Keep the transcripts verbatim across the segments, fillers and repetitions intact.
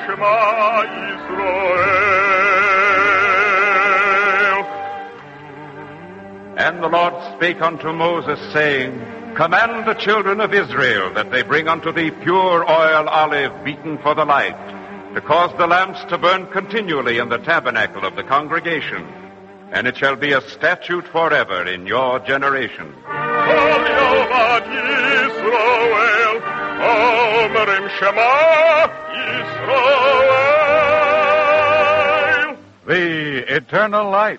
Shema Yisrael. And the Lord spake unto Moses, saying, Command the children of Israel that they bring unto thee pure oil olive beaten for the light, to cause the lamps to burn continually in the tabernacle of the congregation. And it shall be a statute forever in your generation. The Eternal Light.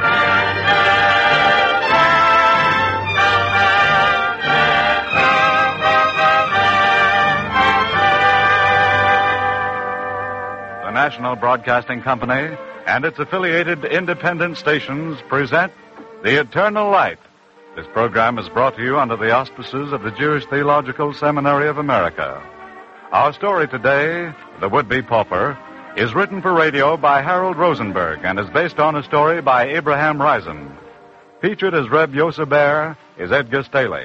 The National Broadcasting Company and its affiliated independent stations present The Eternal Light. This program is brought to you under the auspices of the Jewish Theological Seminary of America. Our story today, The Would-Be Pauper, is written for radio by Harold Rosenberg and is based on a story by Abraham Risen. Featured as Reb Yoseber is Edgar Staley.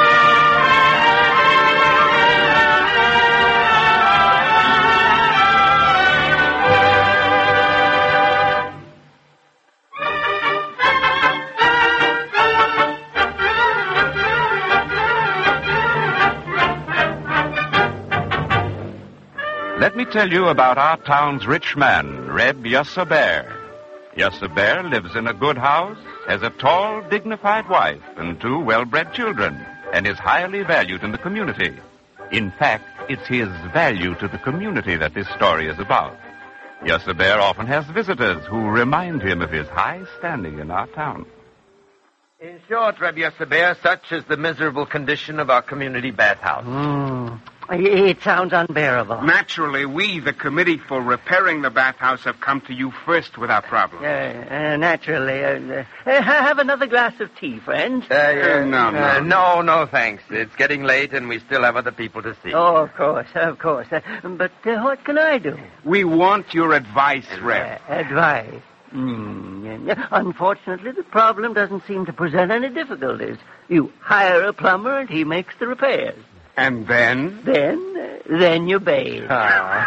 Let me tell you about our town's rich man, Reb Yoseber. Yoseber lives in a good house, has a tall, dignified wife, and two well-bred children, and is highly valued in the community. In fact, it's his value to the community that this story is about. Yoseber often has visitors who remind him of his high standing in our town. In short, Reb Yoseber, such is the miserable condition of our community bathhouse. Mm. It sounds unbearable. Naturally, we, the committee for repairing the bathhouse, have come to you first with our problem. Uh, uh, naturally. Uh, uh, have another glass of tea, friends. Uh, uh, no, no. Uh, no, no, thanks. It's getting late, and we still have other people to see. Oh, of course, of course. Uh, but uh, what can I do? We want your advice, Reb. Uh, advice? Mm. Unfortunately, the problem doesn't seem to present any difficulties. You hire a plumber, and he makes the repairs. And then? Then, uh, then you bathe. Oh.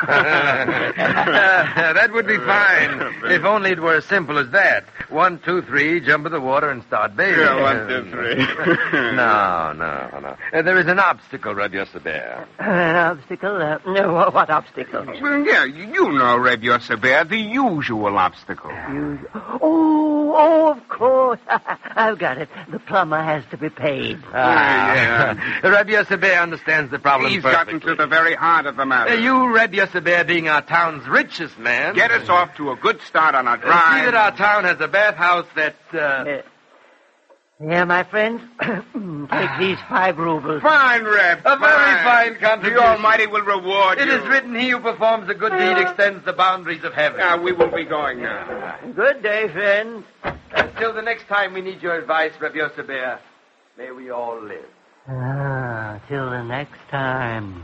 That would be fine, if only it were as simple as that. One, two, three, jump in the water and start bathing. Yeah, one, two, three. no, no, no. Uh, there is an obstacle, Reb Yoseber. An obstacle? Uh, no, what obstacle? Well, yeah, you know, Reb Yoseber, the usual obstacle. Usual. Oh, oh, of course. I've got it. The plumber has to be paid. Ah, yeah. Reb Yoseber understands the problem He's perfectly. gotten to the very heart of the matter. Uh, you, Reb Yoseber, being our town's richest man... Get us off to a good start on our Uh, drive. see that our town has a bathhouse that... Uh... Uh, yeah, my friends, take these five rubles. Fine, Reb. A very fine contribution. The Almighty will reward It you. is written, he who performs a good deed extends the boundaries of heaven. Now, we will be going now. Good day, friends. Until the next time we need your advice, Reb Yoseber, may we all live. Ah, till the next time.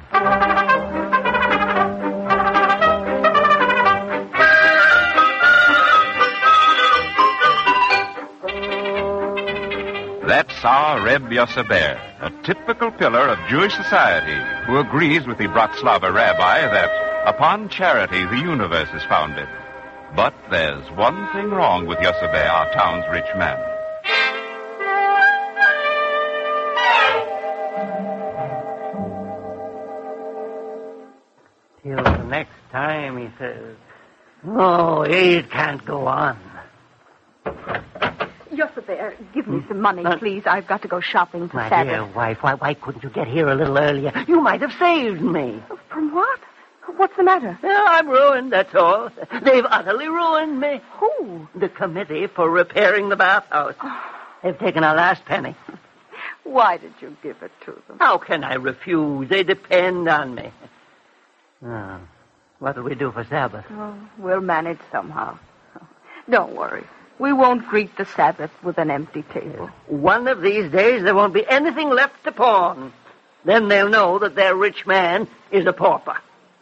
That's our Reb Yoseber, a typical pillar of Jewish society, who agrees with the Bratslava rabbi that upon charity the universe is founded. But there's one thing wrong with Yoseber, our town's rich man. Till the next time, he says. Oh, it can't go on. Yoseber, give me some money, Uh, please. I've got to go shopping for My Sabbath. dear wife, why, why couldn't you get here a little earlier? You might have saved me. From what? What's the matter? Yeah, I'm ruined, that's all. They've utterly ruined me. Who? The committee for repairing the bathhouse. They've taken our last penny. Why did you give it to them? How can I refuse? They depend on me. Oh, what do we do for Sabbath? Oh, we'll manage somehow. Don't worry. We won't greet the Sabbath with an empty table. One of these days, there won't be anything left to pawn. Then they'll know that their rich man is a pauper.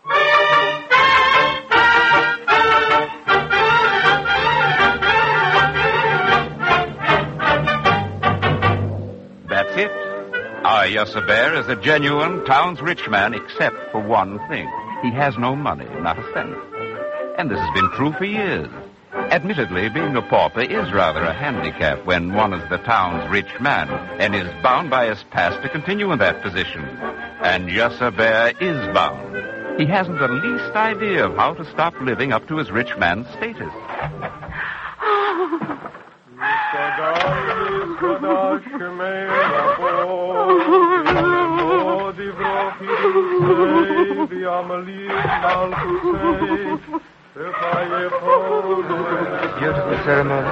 That's it. Our Yoseber is a genuine town's rich man, except for one thing. He has no money, not a cent. And this has been true for years. Admittedly, being a pauper is rather a handicap when one is the town's rich man and is bound by his past to continue in that position. And Yussa Bear is bound. He hasn't the least idea of how to stop living up to his rich man's status. Beautiful ceremony.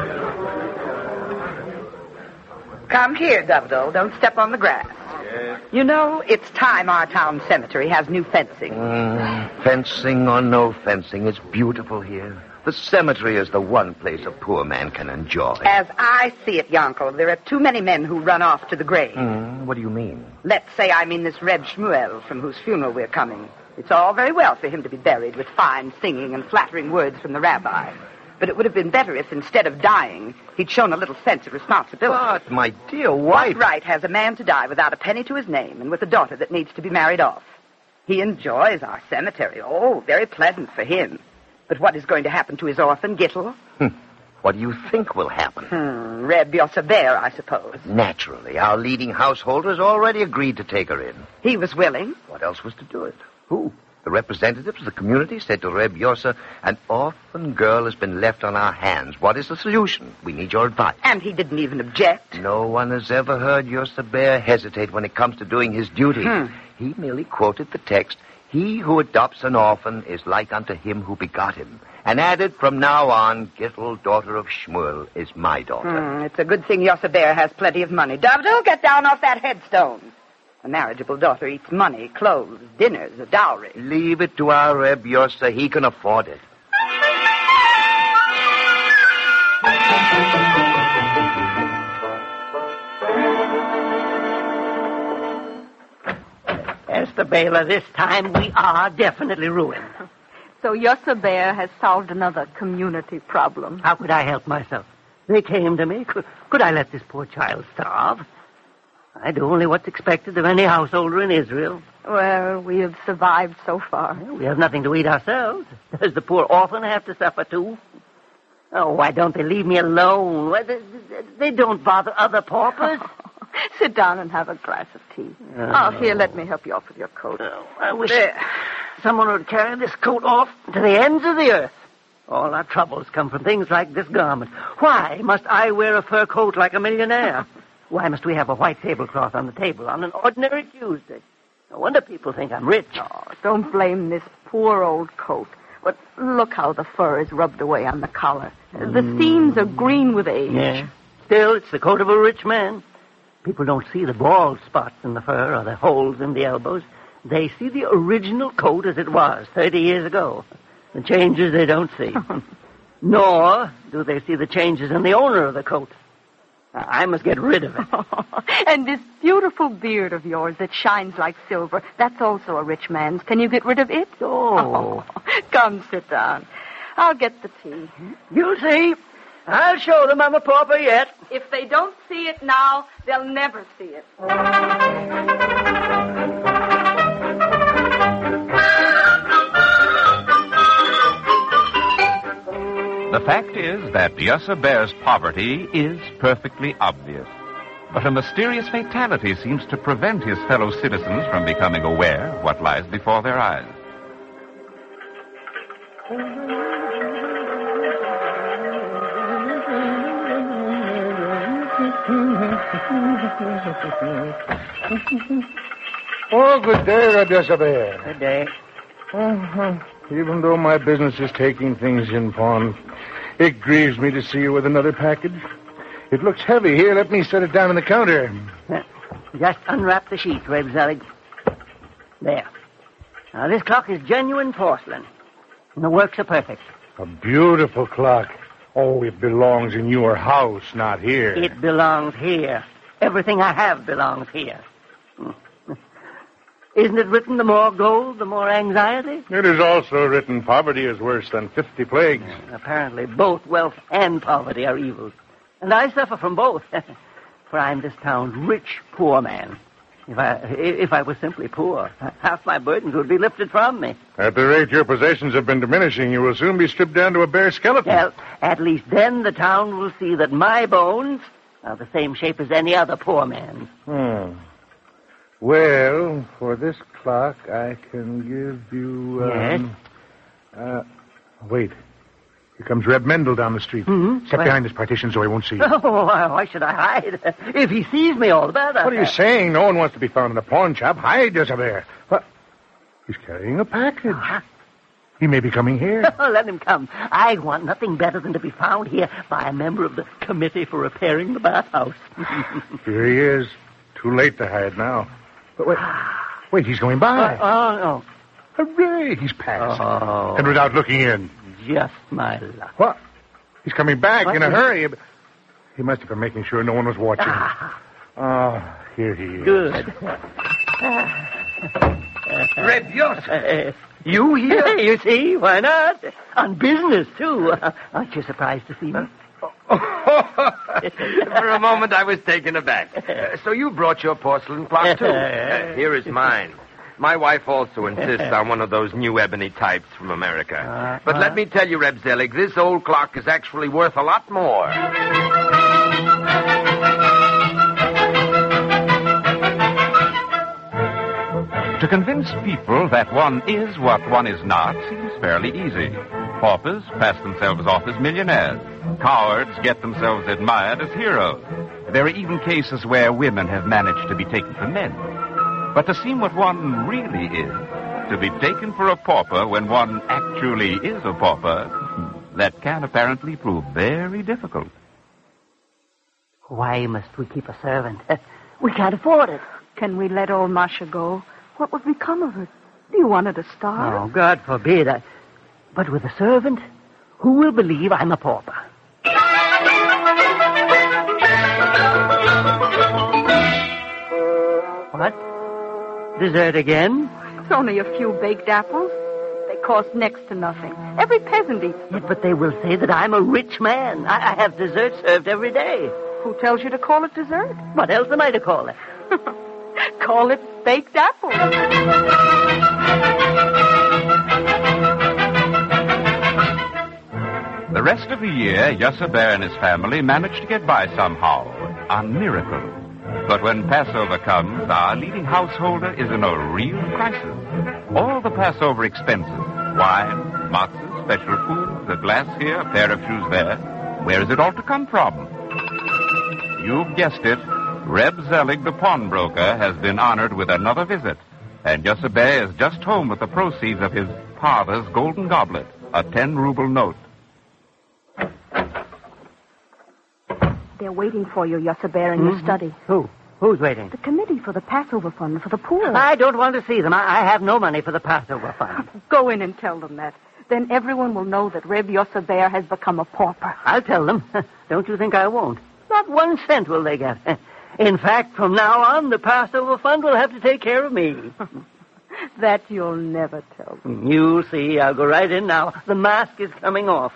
Come here, Dovedale. Don't step on the grass. Yes. You know, it's time our town cemetery has new fencing. Mm, fencing or no fencing, it's beautiful here. The cemetery is the one place a poor man can enjoy. As I see it, Yankel, there are too many men who run off to the grave. Mm, what do you mean? Let's say I mean this Reb Shmuel, from whose funeral we're coming. It's all very well for him to be buried with fine singing and flattering words from the rabbi. But it would have been better if, instead of dying, he'd shown a little sense of responsibility. But, my dear wife... What right has a man to die without a penny to his name and with a daughter that needs to be married off? He enjoys our cemetery. Oh, very pleasant for him. But what is going to happen to his orphan, Gittel? Hm. What do you think will happen? Hmm, Reb Yossaber, I suppose. Naturally. Our leading householder has already agreed to take her in. He was willing. What else was to do it? Who? The representatives of the community said to Reb Yossa, an orphan girl has been left on our hands. What is the solution? We need your advice. And he didn't even object. No one has ever heard Yossa Bear hesitate when it comes to doing his duty. Hmm. He merely quoted the text, "He who adopts an orphan is like unto him who begot him," and added, "From now on, Gittel, daughter of Shmuel, is my daughter." Hmm, it's a good thing Yossa Bear has plenty of money. Dovedale, get down off that headstone. A marriageable daughter eats money, clothes, dinners, a dowry. Leave it to our Reb Yossa. He can afford it. Esther Baylor, this time we are definitely ruined. So Yossa Bear has solved another community problem. How could I help myself? They came to me. Could, could I let this poor child starve? I do only what's expected of any householder in Israel. Well, we have survived so far. Well, we have nothing to eat ourselves. Does the poor orphan have to suffer too? Oh, why don't they leave me alone? Why, they, they don't bother other paupers. Sit down and have a glass of tea. Oh, oh, here, let me help you off with your coat. Oh, I wish There. someone would carry this coat off to the ends of the earth. All our troubles come from things like this garment. Why must I wear a fur coat like a millionaire? Why must we have a white tablecloth on the table on an ordinary Tuesday? No wonder people think I'm rich. Oh, don't blame this poor old coat. But look how the fur is rubbed away on the collar. The seams are green with age. Yeah. Still, it's the coat of a rich man. People don't see the bald spots in the fur or the holes in the elbows. They see the original coat as it was thirty years ago. The changes they don't see. Nor do they see the changes in the owner of the coat. I must get rid of it. And this beautiful beard of yours that shines like silver, that's also a rich man's. Can you get rid of it? Oh. Come, sit down. I'll get the tea. You'll see. I'll show them I'm a pauper yet. If they don't see it now, they'll never see it. The fact is that Yussa Bear's poverty is perfectly obvious. But a mysterious fatality seems to prevent his fellow citizens from becoming aware of what lies before their eyes. Oh, good day, Rabbi Yossaber. Good day. Uh-huh. Even though my business is taking things in pawn, it grieves me to see you with another package. It looks heavy. Here, let me set it down on the counter. Uh, Just unwrap the sheet, Reb Zelig. There. Now, this clock is genuine porcelain. And the works are perfect. A beautiful clock. Oh, it belongs in your house, not here. It belongs here. Everything I have belongs here. Isn't it written, the more gold, the more anxiety? It is also written, poverty is worse than fifty plagues. Apparently, both wealth and poverty are evils. And I suffer from both. For I'm this town's rich poor man. If I, if I was simply poor, half my burdens would be lifted from me. At the rate your possessions have been diminishing, you will soon be stripped down to a bare skeleton. Well, at least then the town will see that my bones are the same shape as any other poor man's. Hmm. Well, for this clock, I can give you... Um, yes? Uh, wait. Here comes Reb Mendel down the street. Mm-hmm. Step Well- behind this partition so he won't see you. Oh, why why should I hide? If he sees me, all the better. What are you saying? No one wants to be found in a pawn shop. Hide, Jezebel. What? He's carrying a package. Uh-huh. He may be coming here. Let him come. I want nothing better than to be found here by a member of the committee for repairing the bathhouse. Here he is. Too late to hide now. But wait. Wait, he's going by. Oh, oh, no. Hooray, he's passed. Oh. And without looking in. Just my luck. What? He's coming back What in a is- hurry. He must have been making sure no one was watching. Ah, Oh, here he is. good. Reb Yosef. Uh, You here? you see, why not? On business, too. Aren't you surprised to see me? For a moment, I was taken aback. Uh, so you brought your porcelain clock, too? Uh, here is mine. My wife also insists on one of those new ebony types from America. Uh, but uh. let me tell you, Reb Zelig, this old clock is actually worth a lot more. To convince people that one is what one is not seems fairly easy. Paupers pass themselves off as millionaires. Cowards get themselves admired as heroes. There are even cases where women have managed to be taken for men. But to seem what one really is, to be taken for a pauper when one actually is a pauper, that can apparently prove very difficult. Why must we keep a servant? We can't afford it. Can we let old Masha go? What would become of her? Do you want her to starve? Oh, God forbid. I... But with a servant, who will believe I'm a pauper? What? Dessert again? It's only a few baked apples. They cost next to nothing. Every peasant eats them. But they will say that I'm a rich man. I, I have dessert served every day. Who tells you to call it dessert? What else am I to call it? Call it baked apples. The rest of the year, Yosser Bear and his family manage to get by somehow, a miracle. But when Passover comes, our leading householder is in a real crisis. All the Passover expenses, wine, matzahs, special foods, a glass here, a pair of shoes there, where is it all to come from? You've guessed it. Reb Zelig, the pawnbroker, has been honored with another visit. And Yosser Bear is just home with the proceeds of his father's golden goblet, a ten-ruble note. They're waiting for you, Yosser Bear, in your study. Who? Who's waiting? The committee for the Passover fund for the poor. I don't want to see them. I, I have no money for the Passover fund. Go in and tell them that. Then everyone will know that Reb Yosser Bear has become a pauper. I'll tell them. Don't you think I won't? Not one cent will they get. In fact, from now on, the Passover fund will have to take care of me. That you'll never tell them. You'll see. I'll go right in now. The mask is coming off.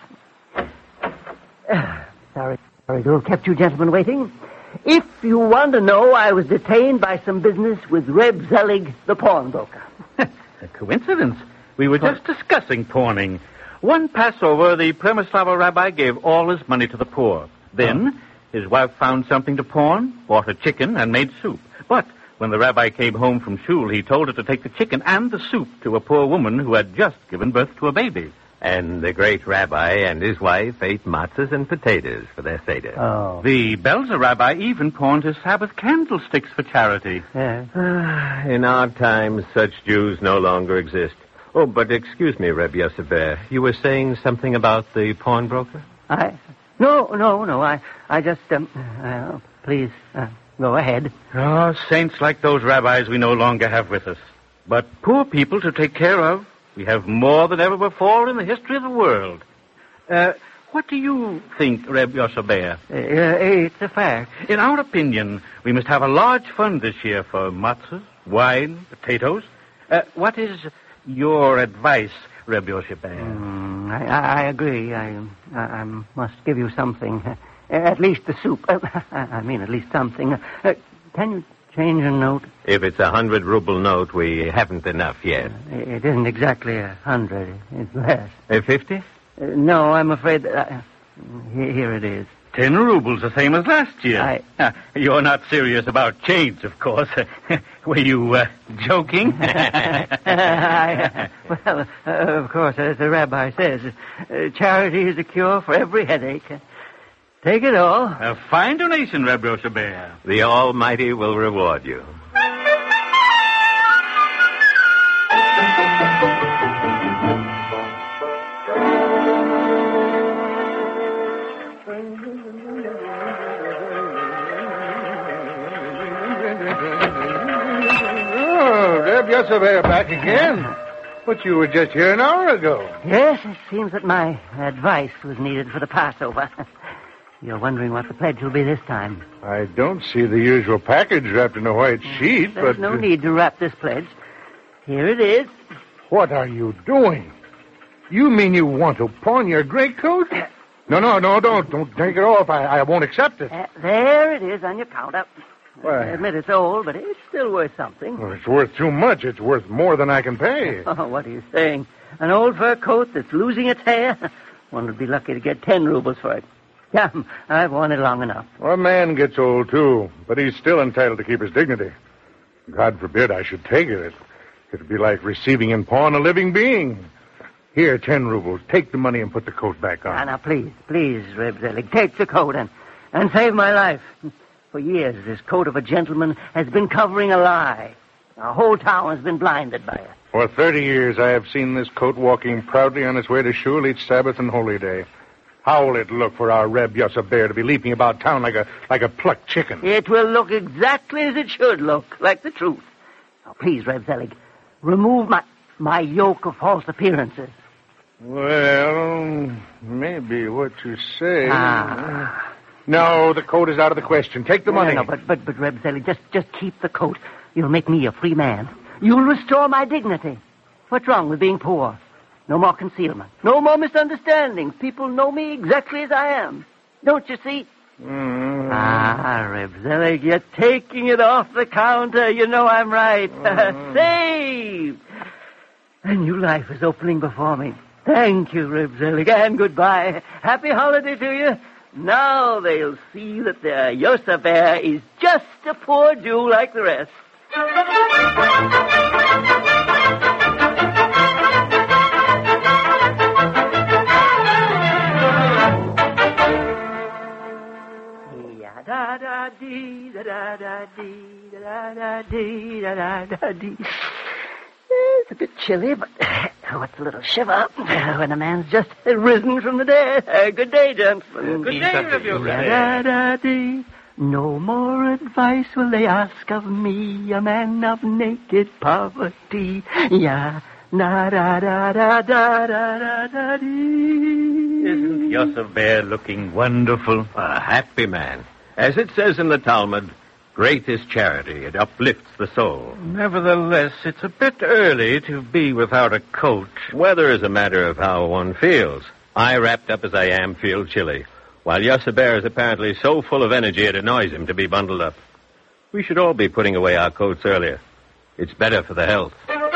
Sorry. Sorry to have kept you gentlemen waiting. If you want to know, I was detained by some business with Reb Zelig, the pawnbroker. A coincidence. We were just discussing pawning. One Passover, the Premyslava rabbi gave all his money to the poor. Then, his wife found something to pawn, bought a chicken, and made soup. But when the rabbi came home from shul, he told her to take the chicken and the soup to a poor woman who had just given birth to a baby. And the great rabbi and his wife ate matzahs and potatoes for their seder. Oh. The Belzer rabbi even pawned his Sabbath candlesticks for charity. Yeah. In our times, such Jews no longer exist. Oh, but excuse me, Reb Yosser Bear. You were saying something about the pawnbroker? I... No, no, no. I, I just, um, uh, please, uh, go ahead. Oh, saints like those rabbis we no longer have with us. But poor people to take care of, we have more than ever before in the history of the world. Uh, what do you think, Reb Yosser Bear? Uh, it's a fact. In our opinion, we must have a large fund this year for matzahs, wine, potatoes. Uh, what is your advice, Reb Yosser Bear? Mm, I, I, I agree. I, I, I must give you something. Uh, at least the soup. Uh, I mean, at least something. Uh, can you Change a note. If it's a hundred ruble note, we haven't enough yet. It isn't exactly a hundred. It's less. A fifty? Uh, no, I'm afraid that... I... Here, here it is. Ten rubles, the same as last year. I... Uh, you're not serious about change, of course. Were you uh, joking? I, uh, well, uh, of course, as the rabbi says, uh, charity is a cure for every headache. Take it all. A fine donation, Reb Yosebea. The Almighty will reward you. Yes, they're back again. But you were just here an hour ago. Yes, it seems that my advice was needed for the Passover. You're wondering what the pledge will be this time. I don't see the usual package wrapped in a white sheet, There's but... no need to wrap this pledge. Here it is. What are you doing? You mean you want to pawn your greatcoat? No, no, no, don't. Don't take it off. I, I won't accept it. Uh, there it is on your counter. Well, I admit it's old, but it's still worth something. Well, it's worth too much. It's worth more than I can pay. Oh, what are you saying? An old fur coat that's losing its hair? One would be lucky to get ten rubles for it. Yeah, I've worn it long enough. Well, a man gets old, too, but he's still entitled to keep his dignity. God forbid I should take it. It'd be like receiving in pawn a living being. Here, ten rubles. Take the money and put the coat back on. Now, now, please, please, Reb Zelig, take the coat and, and save my life. For years, this coat of a gentleman has been covering a lie. Our whole town has been blinded by it. For thirty years, I have seen this coat walking proudly on its way to shul each Sabbath and holy day. How will it look for our Reb Yosebea to be leaping about town like a like a plucked chicken? It will look exactly as it should look, like the truth. Now, please, Reb Zelig, remove my my yoke of false appearances. Well, maybe what you say. Ah. No, the coat is out of the question. Take the no, money. No, no, but, but, but, Reb Zelig, just, just keep the coat. You'll make me a free man. You'll restore my dignity. What's wrong with being poor? No more concealment. No more misunderstandings. People know me exactly as I am. Don't you see? Mm. Ah, Reb Zelig, you're taking it off the counter. You know I'm right. Mm. Saved! A new life is opening before me. Thank you, Reb Zelig, and goodbye. Happy holiday to you. Now they'll see that their Yosebea is just a poor Jew like the rest. Da-da-dee, da-da-dee, da-da-dee, da-da-dee. It's a bit chilly, but what's a little shiver when a man's just risen from the dead. Uh, good day, gentlemen. Good day, Reb Yosebea. Da-da-dee. No more advice will they ask of me, a man of naked poverty. Yeah, na-da-da-da-da-da-da-dee. Isn't Yosebea looking wonderful? A happy man. As it says in the Talmud, great is charity. It uplifts the soul. Nevertheless, it's a bit early to be without a coat. Weather is a matter of how one feels. I, wrapped up as I am, feel chilly, while Yosebea is apparently so full of energy it annoys him to be bundled up. We should all be putting away our coats earlier. It's better for the health.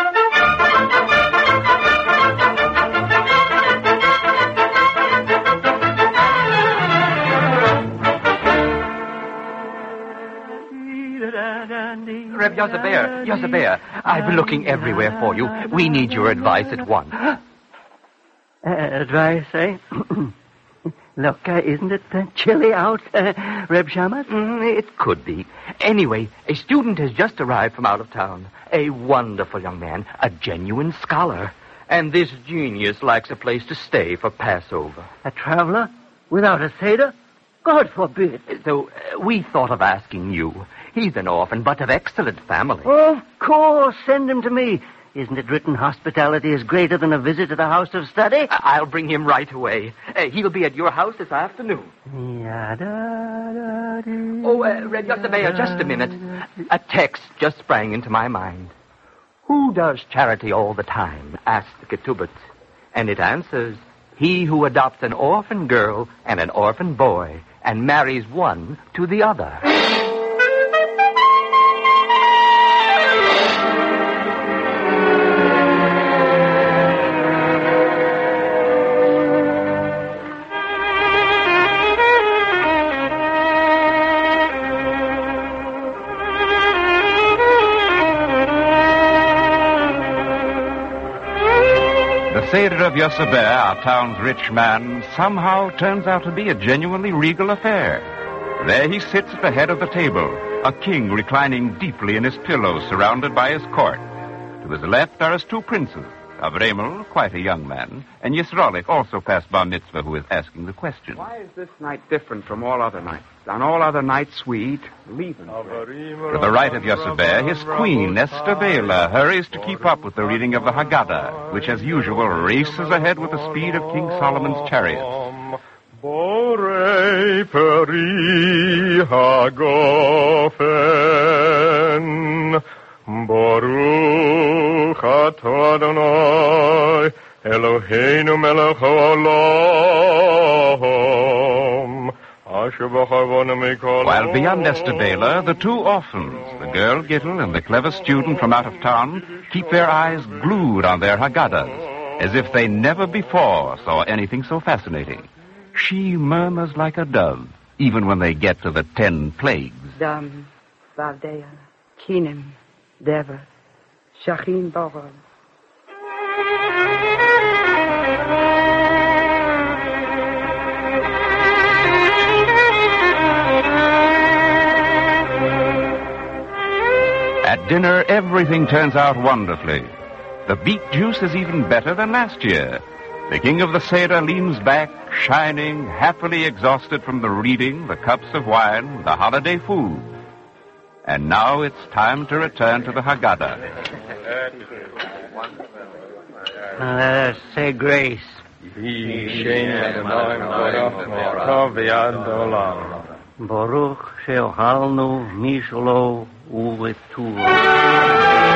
Reb Yosebea, Yosebea, I've been looking everywhere for you. We need your advice at once. Uh, advice, eh? Look, uh, isn't it uh, chilly out, uh, Reb Shammos? Mm, it could be. Anyway, a student has just arrived from out of town. A wonderful young man, a genuine scholar. And this genius likes a place to stay for Passover. A traveler? Without a seder? God forbid. So uh, we thought of asking you. He's an orphan, but of excellent family. Of course, send him to me. Isn't it written hospitality is greater than a visit to the house of study? I'll bring him right away. Uh, he'll be at your house this afternoon. Oh, uh, Reb Yosebea, just a minute. A text just sprang into my mind. Who does charity all the time? Asked the Ketubot. And it answers, he who adopts an orphan girl and an orphan boy and marries one to the other. The Seder of Yoseber, our town's rich man, somehow turns out to be a genuinely regal affair. There he sits at the head of the table, a king reclining deeply in his pillow, surrounded by his court. To his left are his two princes, Avremel, quite a young man, and Yisrolik, also past bar mitzvah, who is asking the question. Why is this night different from all other nights? On all other nights we eat leaven. To the right of Yoseber, his queen, Esther Bela, hurries to keep up with the reading of the Haggadah, which as usual races ahead with the speed of King Solomon's chariot. Borei peri hagofen, Baruch atah Adonai, Eloheinu melech haolam, asher b'chavonu mikol. While beyond Esther Bela, the two orphans, the girl Gittel and the clever student from out of town, keep their eyes glued on their Haggadahs, as if they never before saw anything so fascinating. She murmurs like a dove, even when they get to the ten plagues. Dam, Vavdeya, Kinim, Dever, Shachin Boron. At dinner, everything turns out wonderfully. The beet juice is even better than last year. The king of the Seder leans back, shining, happily exhausted from the reading, the cups of wine, the holiday food. And now it's time to return to the Haggadah. Now let us say grace. Baruch she'ochalnu mishlo uvetuah.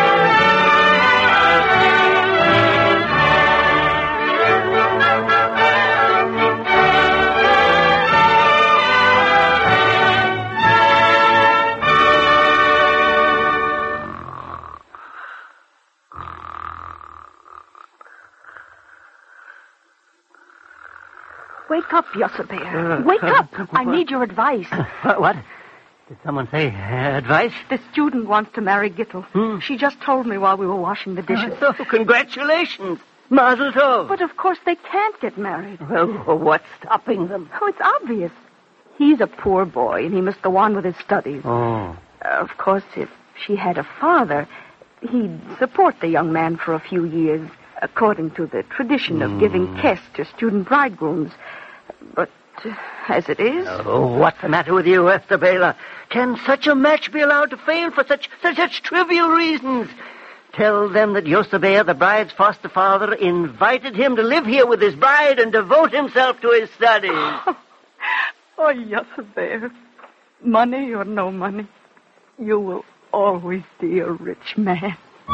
Wake up, Yoseber. Wake up. I need your advice. What? Did someone say uh, advice? The student wants to marry Gittel. Hmm. She just told me while we were washing the dishes. Oh, congratulations. Mazel tov. But of course they can't get married. Well, what's stopping them? Oh, it's obvious. He's a poor boy, and he must go on with his studies. Oh. Uh, of course, if she had a father, he'd support the young man for a few years, according to the tradition of Mm. giving Kess to student bridegrooms. But uh, as it is... Oh, what's the matter with you, Esther Bela? Can such a match be allowed to fail for such such, such trivial reasons? Tell them that Yoseber, the bride's foster father, invited him to live here with his bride and devote himself to his studies. Oh, oh Yoseber, money or no money, you will always be a rich man.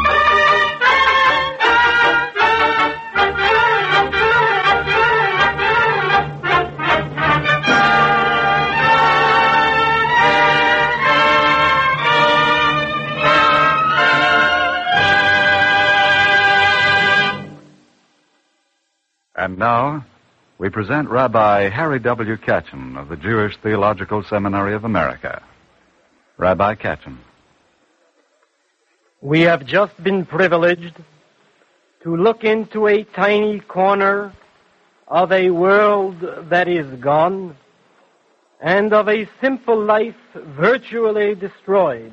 And now, we present Rabbi Harry W. Katchen of the Jewish Theological Seminary of America. Rabbi Katchen. We have just been privileged to look into a tiny corner of a world that is gone and of a simple life virtually destroyed.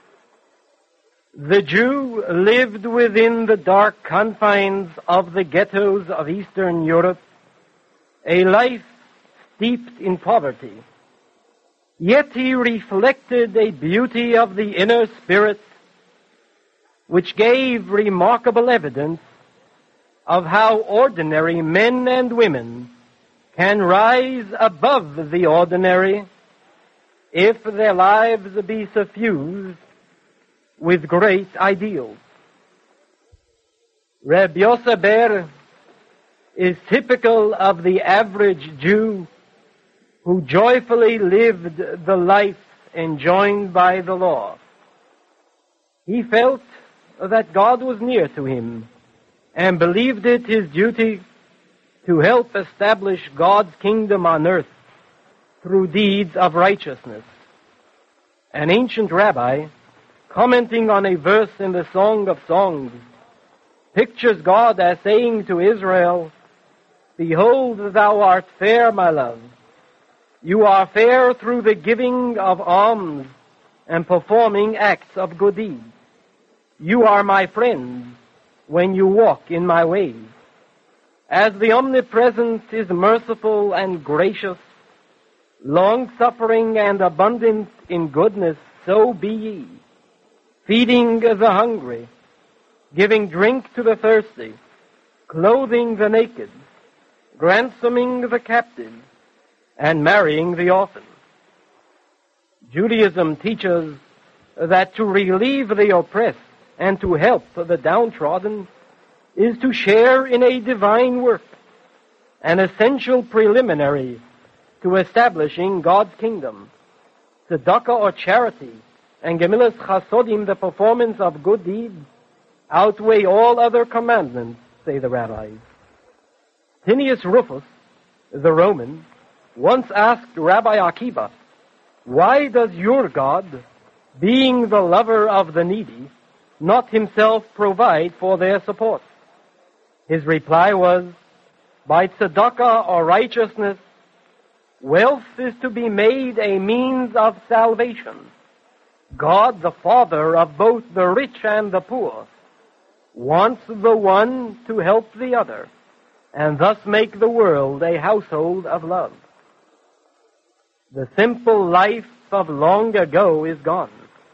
The Jew lived within the dark confines of the ghettos of Eastern Europe, a life steeped in poverty. Yet he reflected a beauty of the inner spirit which gave remarkable evidence of how ordinary men and women can rise above the ordinary if their lives be suffused with great ideals. Reb Yoseber is typical of the average Jew who joyfully lived the life enjoined by the law. He felt that God was near to him and believed it his duty to help establish God's kingdom on earth through deeds of righteousness. An ancient rabbi, commenting on a verse in the Song of Songs, pictures God as saying to Israel, "Behold, thou art fair, my love. You are fair through the giving of alms and performing acts of good deeds. You are my friends when you walk in my ways. As the Omnipresent is merciful and gracious, long-suffering and abundant in goodness, so be ye, feeding the hungry, giving drink to the thirsty, clothing the naked, ransoming the captive, and marrying the orphan." Judaism teaches that to relieve the oppressed and to help the downtrodden is to share in a divine work, an essential preliminary to establishing God's kingdom. Tzedakah, or charity, and Gemilas Chasodim, the performance of good deeds, outweigh all other commandments, say the rabbis. Tinius Rufus, the Roman, once asked Rabbi Akiva, "Why does your God, being the lover of the needy, not himself provide for their support?" His reply was, "By tzedakah, or righteousness, wealth is to be made a means of salvation. God, the Father of both the rich and the poor, wants the one to help the other, and thus make the world a household of love." The simple life of long ago is gone.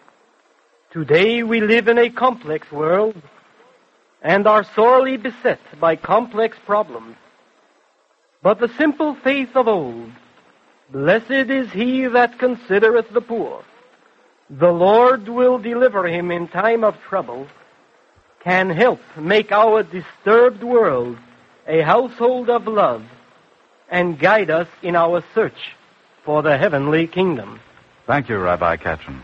Today we live in a complex world and are sorely beset by complex problems. But the simple faith of old, "Blessed is he that considereth the poor, the Lord will deliver him in time of trouble," can help make our disturbed world a household of love and guide us in our search for the heavenly kingdom. Thank you, Rabbi Katchen.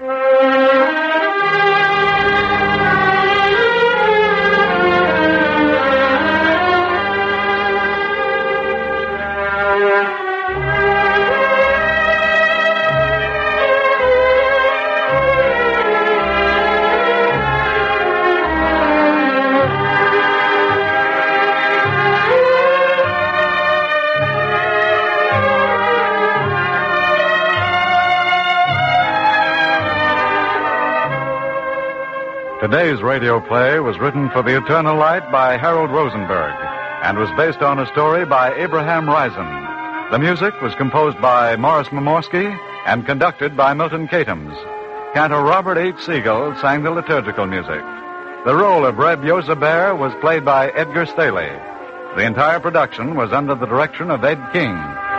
Today's radio play was written for the Eternal Light by Harold Rosenberg and was based on a story by Abraham Risen. The music was composed by Morris Momorsky and conducted by Milton Katams. Cantor Robert H. Siegel sang the liturgical music. The role of Reb Yoseber was played by Edgar Staley. The entire production was under the direction of Ed King.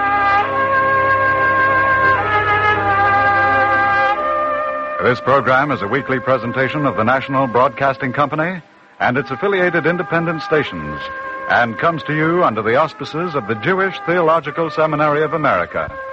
This program is a weekly presentation of the National Broadcasting Company and its affiliated independent stations, and comes to you under the auspices of the Jewish Theological Seminary of America.